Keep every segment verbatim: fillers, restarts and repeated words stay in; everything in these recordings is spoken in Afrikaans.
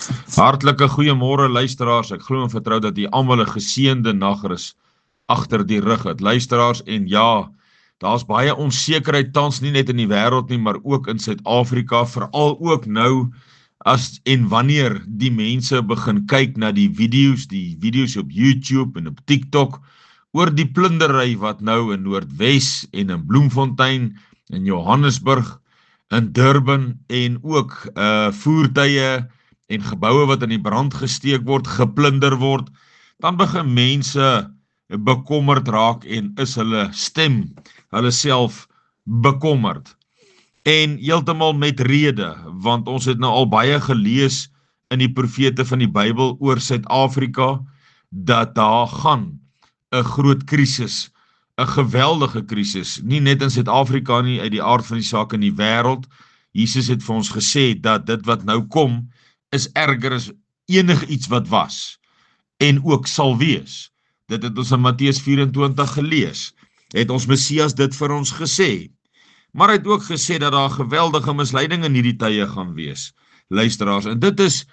Hartlike goeiemôre luisteraars, ek glo en vertrou dat jy almal 'n geseënde nagrus agter die rug het. Luisteraars, en ja, daar's baie onsekerheid tans nie net in die wêreld nie, maar ook in Suid-Afrika, veral ook nou as en wanneer die mense begin kyk na die video's, die video's op YouTube en op TikTok, oor die plundery wat nou in Noordwes en in Bloemfontein, in Johannesburg, in Durban en ook uh, voertuie en geboue wat in die brand gesteek word, geplunder word, dan begin mense bekommerd raak en is hulle stem, hulle self bekommerd. En heeltemal met rede, want ons het nou al baie gelees in die profete van die Bybel oor Suid-Afrika, dat daar gaan 'n groot krisis, 'n geweldige krisis, nie net in Suid-Afrika nie, uit die aard van die saak in die wêreld. Jesus het vir ons gesê dat dit wat nou kom, is erger as enig iets wat was, en ook sal wees. Dit het ons in Matteus vyf-en-twintig gelees, het ons Messias dit vir ons gesê. Maar hy het ook gesê dat daar geweldige misleiding in hierdie tye gaan wees, luisteraars, en dit is,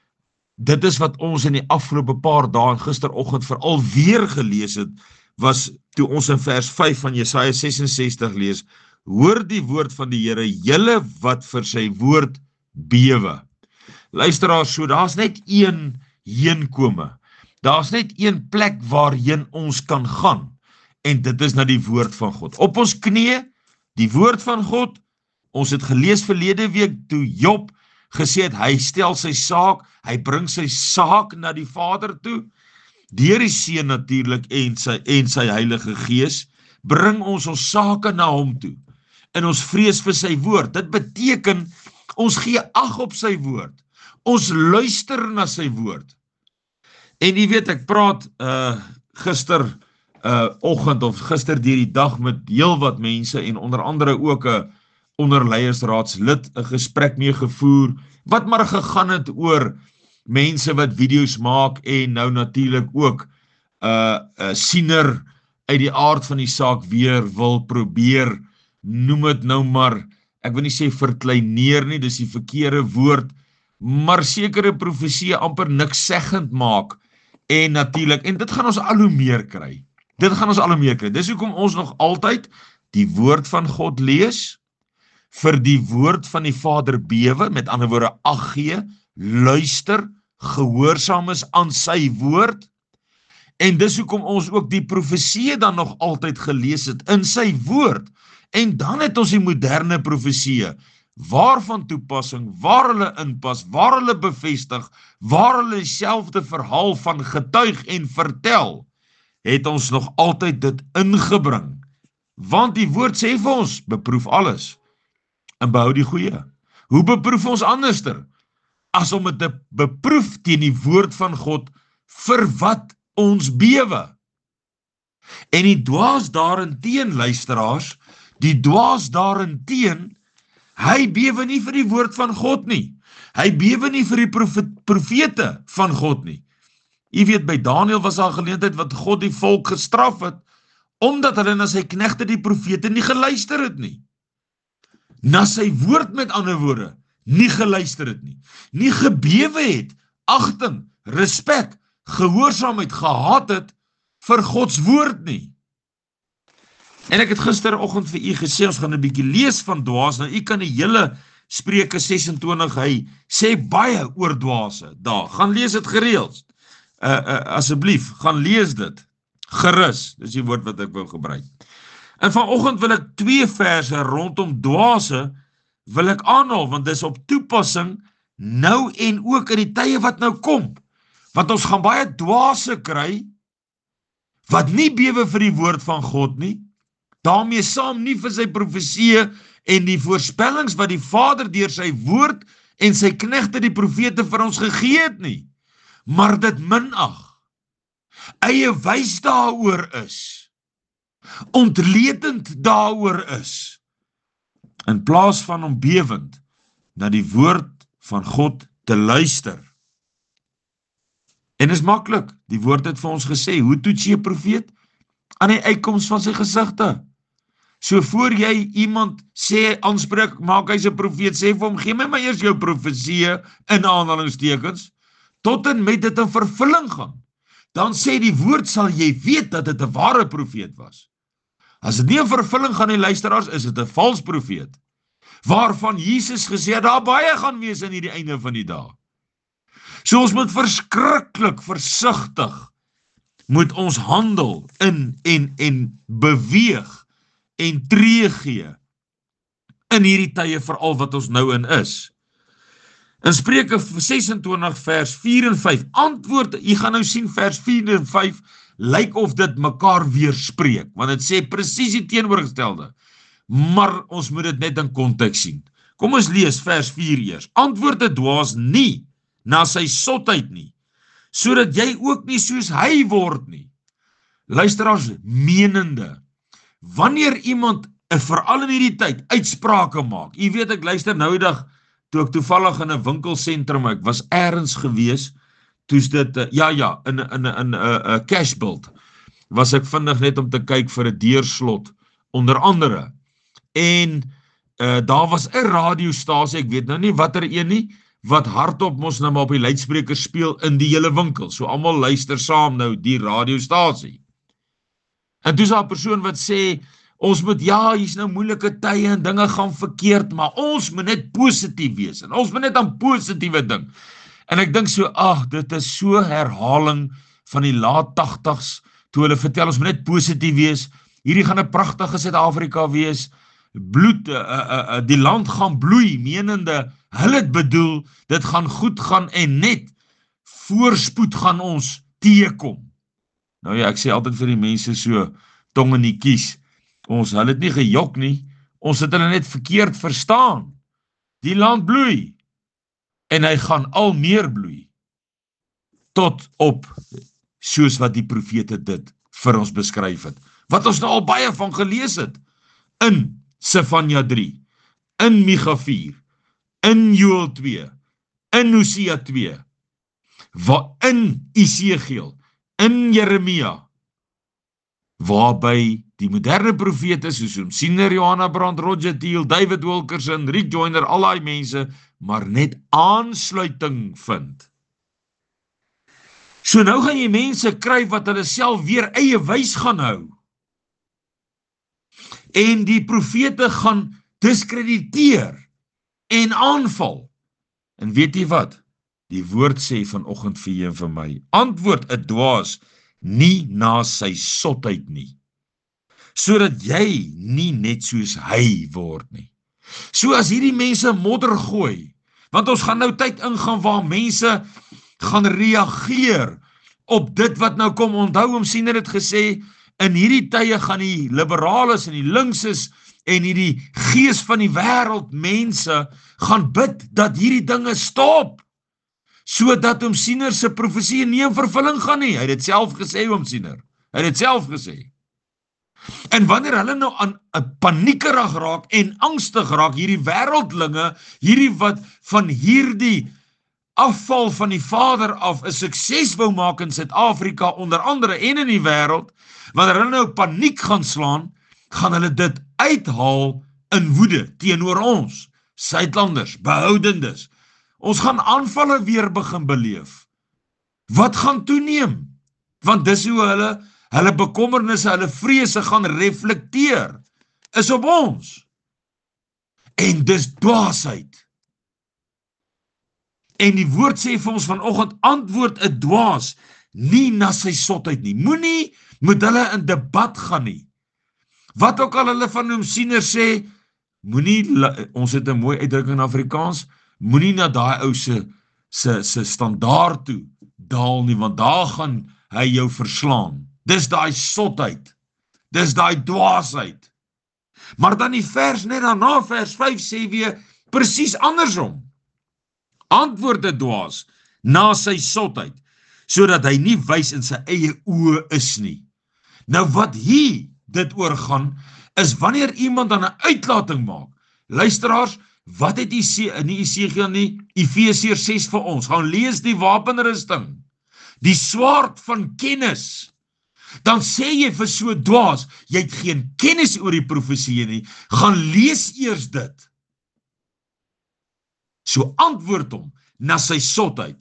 dit is wat ons in die afgelope paar dae en gisteroggend veral weer gelees het, was toe ons in vers vyf van Jesaja ses en sestig lees, hoor die woord van die Here, julle wat vir sy woord bewe. Luisteraars, so daar's net een heenkome, daar's net een plek waarheen ons kan gaan, en dit is na die woord van God. Op ons knieë, die woord van God, ons het gelees verlede week, toe Job gesê het, hy stel sy saak, hy bring sy saak na die Vader toe, deur die Seun natuurlik en sy, en sy Heilige Gees, bring ons ons sake na hom toe, en ons vrees vir sy woord. Dit beteken, ons gee ag op sy woord, ons luister na sy woord. En jy weet, ek praat uh, gister uh, oggend of gister deur die dag met heel wat mense en onder andere ook 'n onderleiersraadslid 'n gesprek mee gevoer, wat maar gegaan het oor mense wat video's maak en nou natuurlik ook 'n uh, uh, siener uit die aard van die saak weer wil probeer, noem dit nou maar, ek wil nie sê verkleineer nie, dis die verkeerde woord, maar sekere profesie amper niks seggend maak, en natuurlik, en dit gaan ons al hoe meer kry, dit gaan ons al hoe meer kry, dis hoekom ons nog altyd die woord van God lees, vir die woord van die Vader bewe, met ander woorde ag gee, luister, gehoorsaam is aan sy woord, en dis hoekom ons ook die profesie dan nog altyd gelees het in sy woord, en dan het ons die moderne profesie, waarvan toepassing, waar hulle inpas, waar hulle bevestig, waar hulle dieselfde verhaal van getuig en vertel, het ons nog altyd dit ingebring, want die woord sê vir ons, beproef alles, en behou die goeie. Hoe beproef ons anderster, as om het te beproef teen die woord van God, vir wat ons bewe. En die dwaas daarenteen, luisteraars, die dwaas daarenteen, hy bewe nie vir die woord van God nie. Hy bewe nie vir die profete van God nie. Jy weet, by Daniël was daar 'n geleentheid wat God die volk gestraf het, omdat hulle na sy knegte die profete nie geluister het nie. Na sy woord met ander woorde, nie geluister het nie. Nie gebewe het, agting, respek, gehoorsaamheid gehad het vir Gods woord nie. En ek het gisteroggend vir u gesê, ons gaan 'n bietjie lees van dwaas, nou u kan die hele Spreuke ses en twintig, hy sê baie oor dwaase, daar, gaan lees dit gereeld, uh, uh, asseblief, gaan lees dit, gerus, dis die woord wat ek wil gebruik. En vanoggend wil ek twee verse rondom dwaase, wil ek aanhaal, want dis op toepassing, nou en ook in die tye wat nou kom, want ons gaan baie dwaase kry, wat nie bewe vir die woord van God nie, daarmee saam nie vir sy profesie en die voorspellings wat die Vader deur sy woord en sy knegte die profete vir ons gegee het nie, maar dit minag, eie wys daaroor is, ontledend daaroor is, in plaas van om bewend na die woord van God te luister. En is maklik, die woord het vir ons gesê, hoe toets jy 'n profeet? Aan die uitkoms van sy gesigte. So voor jy iemand sê, aanspreek, maak hy sy profeet, sê vir hom, gee my maar eers jou profesie, in aanhalingstekens, tot en met dit in vervulling gaan. Dan sê die woord, sal jy weet dat dit 'n ware profeet was. As dit nie in vervulling gaan nie, luisteraars, is dit 'n vals profeet, waarvan Jesus gesê het, daar baie gaan wees in hierdie einde van die dag. So ons moet verskriklik versigtig, moet ons handel in en, en beweeg, en tree gee, in hierdie tye veral wat ons nou in is. In Spreuke ses en twintig vers vier en vyf, antwoord, jy gaan nou sien vers vier en vyf, lyk of dit mekaar weerspreek, want het sê presies die teenoorgestelde, maar ons moet dit net in konteks sien. Kom ons lees vers vier eers, antwoord 'n dwaas nie, na sy sotheid nie, sodat jy ook nie soos hy word nie. Luisteraars, menende, wanneer iemand, veral in hierdie tyd, uitsprake maak, jy weet, ek luister nou die dag, toe ek toevallig in 'n winkelsentrum, ek was ergens gewees, toes dit, ja ja, in 'n in 'n cashbuild, was ek vinnig net om te kyk vir 'n deurslot, onder andere, en uh, daar was 'n radiostasie, ek weet nou nie watter een nie, wat hardop mos nou maar op die luidspreker speel in die hele winkel, so almal luister saam nou die radiostasie. En toe is daar 'n persoon wat sê, ons moet, ja, hier's nou moeilike tye en dinge gaan verkeerd, maar ons moet net positief wees, en ons moet net aan positiewe ding. En ek dink so, ag, dit is so herhaling van die laat tagtigs, toe hulle vertel, ons moet net positief wees, hierdie gaan 'n pragtige Suid-Afrika wees, bloed, uh, uh, uh, die land gaan bloei, menende, hulle het bedoel, dit gaan goed gaan, en net voorspoed gaan ons teekom. Nou ja, ek sê altyd vir die mense so, tong in die kies, ons, hulle het nie gejok nie, ons het hulle net verkeerd verstaan, die land bloei, en hy gaan al meer bloei, tot op, soos wat die profete dit vir ons beskryf het, wat ons nou al baie van gelees het, in Sefanja drie, in Micha vier, in Joël twee, in Hosea twee, in Esegiel, in Jeremia, waarby die moderne profete, soos Siener, Johanna Brand, Roger Thiel, David Wilkerson, Rick Joyner, al die mense, maar net aansluiting vind. So nou gaan jy mense kry wat hulle self weer eie wys gaan hou. En die profete gaan diskrediteer en aanval. En weet jy wat? Die woord sê vanoggend vir jy en vir my, antwoord 'n dwaas nie na sy sotheid nie, sodat jy nie net soos hy word nie. So as hierdie mense modder gooi, want ons gaan nou tyd ingaan waar mense gaan reageer op dit wat nou kom, onthou om sien het gesê, in hierdie tye gaan die liberales en die linkses en hierdie gees van die wêreld mense gaan bid dat hierdie dinge stop, sodat Oom Siener se profesie nie in vervulling gaan nie. Hy het dit self gesê, Oom Siener. Hy het dit self gesê. En wanneer hulle nou aan paniekerig raak en angstig raak, hierdie wêreldlinge, hierdie wat van hierdie afval van die Vader af 'n sukses wou maak in Suid-Afrika, onder andere en in die wêreld, wanneer hulle nou paniek gaan slaan, gaan hulle dit uithaal in woede teenoor ons, Suidlanders, behoudendes. Ons gaan aanvalle weer begin beleef. Wat gaan toeneem? Want dis hoe hulle, hulle bekommernisse, hulle vrese gaan reflekteer, is op ons. En dis dwaasheid. En die woord sê vir ons vanoggend, antwoord 'n dwaas, nie na sy sotheid nie. Moenie met hulle in debat gaan nie. Wat ook al hulle van Oom Siener sê, moenie, ons het 'n mooi uitdrukking in Afrikaans, moenie na daai ou se se se standaard toe daal nie, want daar gaan hy jou verslaan. Dis daai sotheid. Dis daai dwaasheid. Maar dan die vers net daarna, vers vyf sê weer presies andersom. Antwoord 'n dwaas na sy sotheid, sodat hy nie wys in sy eie oë is nie. Nou wat hier dit oorgaan, is wanneer iemand dan 'n uitlating maak. Luisteraars, wat het Esegiel, nie Esegiel nie, Efesiërs ses vir ons, gaan lees die wapenrusting, die swaard van kennis, Dan sê jy vir so dwaas, jy het geen kennis oor die profesie nie, gaan lees eers dit. So antwoord hom na sy sotheid,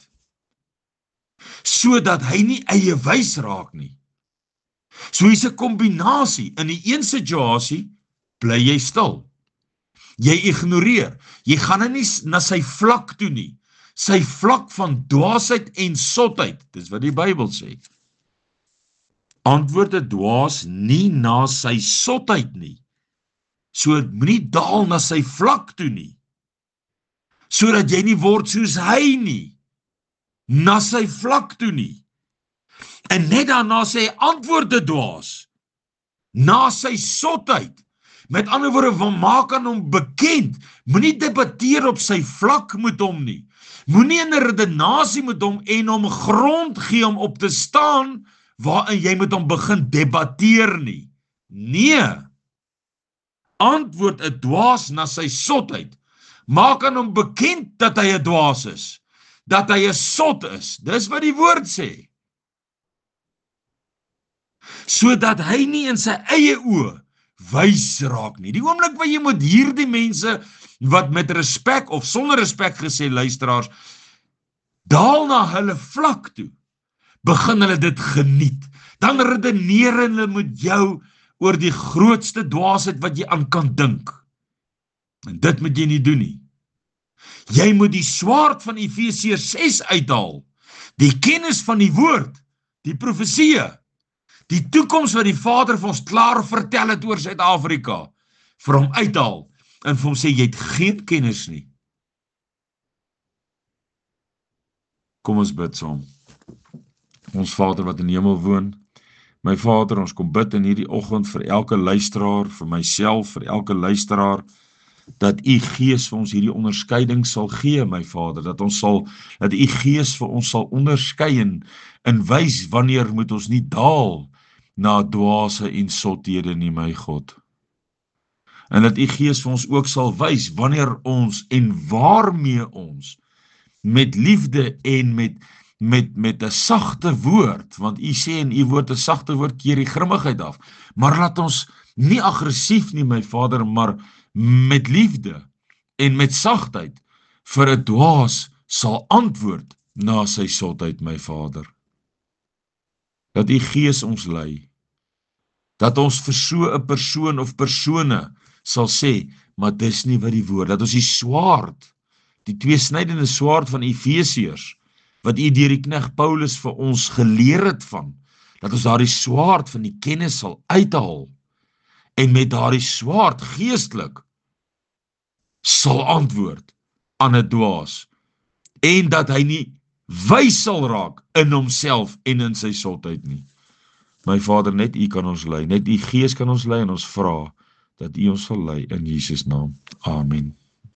sodat hy nie eie wys raak nie. So hier's 'n kombinasie. In die een situasie bly jy stil. Jy ignoreer. Jy gaan nie na sy vlak toe nie. Sy vlak van dwaasheid en sotheid. Dis wat die Bybel sê. Antwoord 'n dwaas nie na sy sotheid nie. So moenie daal na sy vlak toe nie. Sodat jy nie word soos hy nie. Na sy vlak toe nie. En net daarna sê hy, antwoord 'n dwaas. Na sy sotheid. Met ander woorde, van maak aan hom bekend. Moenie debatteer op sy vlak met hom nie. Moenie in 'n redenasie met hom en hom grond gee om op te staan waarin jy met hom begin debatteer nie. Nee. Antwoord 'n dwaas na sy sotheid. Maak aan hom bekend dat hy 'n dwaas is. Dat hy 'n sot is. Dis wat die woord sê. Sodat hy nie in sy eie oë wys raak nie. Die oomblik wat jy moet hierdie mense wat met respek of sonder respek gesê luisteraars, daal na hulle vlak toe, begin hulle dit geniet. Dan redeneer hulle met jou oor die grootste dwaasheid wat jy aan kan dink. En dit moet jy nie doen nie. Jy moet die swaard van Efesiërs ses uithaal, die kennis van die woord, die profeseë, die toekoms wat die Vader vir ons klaar vertel het oor Suid-Afrika, vir hom uithaal, en vir hom sê, jy het geen kennis nie. Kom ons bid saam. Ons Vader wat in die hemel woon, my Vader, ons kom bid in hierdie oggend vir elke luisteraar, vir myself, vir elke luisteraar, dat u Gees vir ons hierdie onderskeiding sal gee, my Vader, dat ons sal, dat u Gees vir ons sal onderskei en, en wys wanneer moet ons nie daal na dwaase en sothede nie, my God. En dat u Gees vir ons ook sal wys wanneer ons en waarmee ons met liefde en met met met 'n sagte woord, want u sê in u woord 'n sagte woord keer die grimmigheid af, maar laat ons nie aggressief nie, my Vader, maar met liefde en met sagtheid vir 'n dwaas sal antwoord na sy sotheid, my Vader. Dat u Gees ons lei, dat ons vir so 'n persoon of persone sal sê, maar dis nie wat die woord, dat ons die swaard, die tweesnydende swaard van Efesiërs, wat u deur die knegt Paulus vir ons geleer het van, dat ons daardie swaard van die kennis sal uithaal, en met daardie swaard geestelik sal antwoord aan 'n dwaas, en dat hy nie wys sal raak in homself en in sy sotheid nie. My Vader, net u kan ons lei, net u Gees kan ons lei, en ons vra dat u ons sal lei in Jesus naam. Amen.